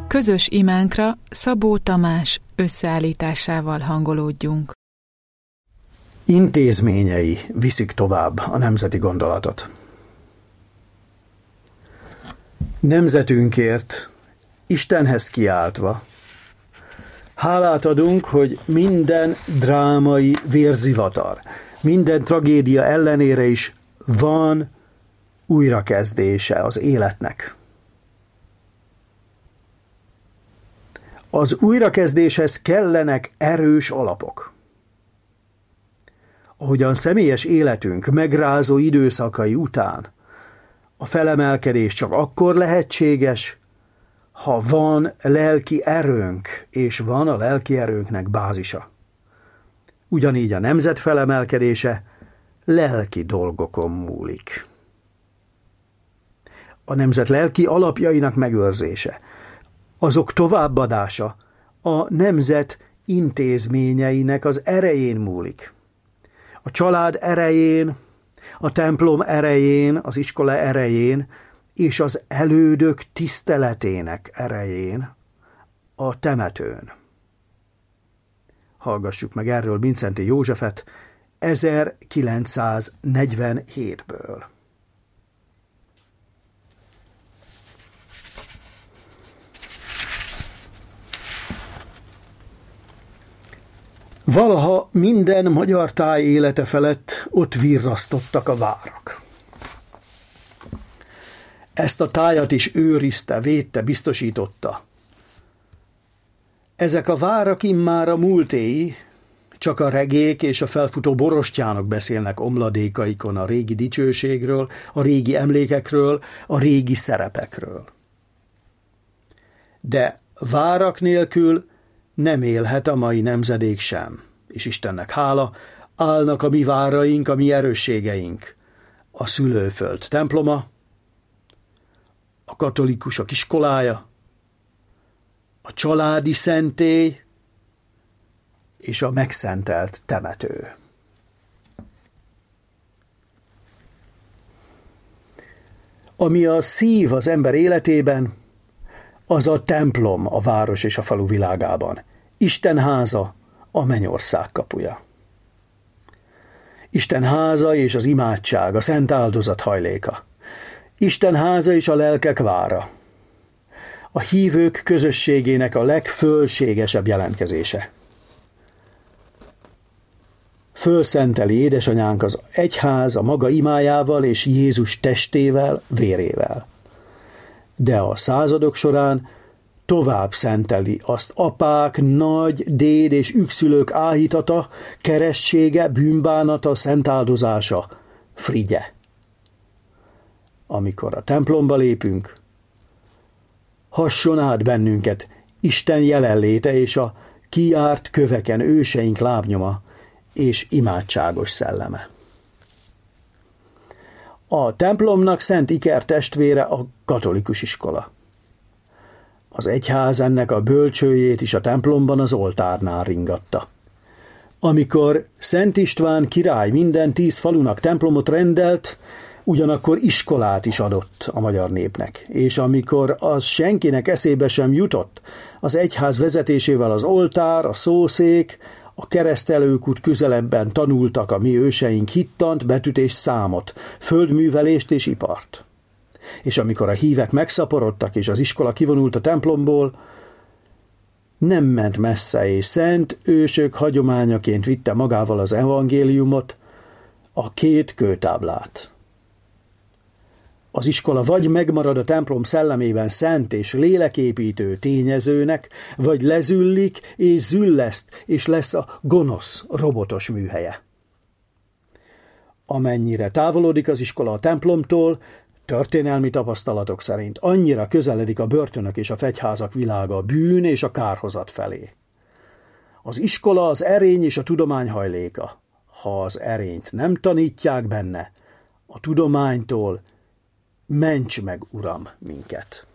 Közös imánkra Szabó Tamás összeállításával hangolódjunk. Intézményei viszik tovább a nemzeti gondolatot. Nemzetünkért, Istenhez kiáltva, hálát adunk, hogy minden drámai vérzivatar, minden tragédia ellenére is van újrakezdése az életnek. Az újrakezdéshez kellenek erős alapok. Ahogyan személyes életünk megrázó időszakai után a felemelkedés csak akkor lehetséges, ha van lelki erőnk, és van a lelki erőnknek bázisa. Ugyanígy a nemzet felemelkedése lelki dolgokon múlik. A nemzet lelki alapjainak megőrzése, azok továbbadása a nemzet intézményeinek az erején múlik. A család erején, a templom erején, az iskola erején, és az elődök tiszteletének erején, a temetőn. Hallgassuk meg erről Mindszenty Józsefet 1947-ből. Valaha minden magyar táj élete felett ott virrasztottak a várak. Ezt a tájat is őrizte, védte, biztosította. Ezek a várak immár a múltéi, csak a regék és a felfutó borostyánok beszélnek omladékaikon a régi dicsőségről, a régi emlékekről, a régi szerepekről. De várak nélkül nem élhet a mai nemzedék sem, és Istennek hála, állnak a mi váraink, a mi erősségeink, a szülőföld temploma, a katolikusok iskolája, a családi szentély és a megszentelt temető. Ami a szív az ember életében, az a templom a város és a falu világában. Isten háza, a mennyország kapuja. Isten háza és az imádság, a szent áldozat hajléka. Isten háza és a lelkek vára. A hívők közösségének a legfölségesebb jelentkezése. Fölszenteli édesanyánk az egyház a maga imájával és Jézus testével, vérével. De a századok során tovább szenteli azt apák, nagy, déd és ükszülők áhítata, keresztsége, bűnbánata, szentáldozása, frigye. Amikor a templomba lépünk, hasson át bennünket Isten jelenléte és a kiárt köveken őseink lábnyoma és imádságos szelleme. A templomnak szent iker testvére a katolikus iskola. Az egyház ennek a bölcsőjét is a templomban az oltárnál ringatta. Amikor Szent István király minden 10 falunak templomot rendelt, ugyanakkor iskolát is adott a magyar népnek, és amikor az senkinek eszébe sem jutott, az egyház vezetésével az oltár, a szószék, a keresztelőkút közelebben tanultak a mi őseink hittant, betűt és számot, földművelést és ipart. És amikor a hívek megszaporodtak, és az iskola kivonult a templomból, nem ment messze, és szent ősök hagyományaként vitte magával az evangéliumot, a 2 kőtáblát. Az iskola vagy megmarad a templom szellemében szent és léleképítő tényezőnek, vagy lezüllik és zülleszt, és lesz a gonosz, robotos műhelye. Amennyire távolodik az iskola a templomtól, történelmi tapasztalatok szerint annyira közeledik a börtönök és a fegyházak világa a bűn és a kárhozat felé. Az iskola az erény és a tudomány hajléka. Ha az erényt nem tanítják benne, a tudománytól ments meg, Uram, minket!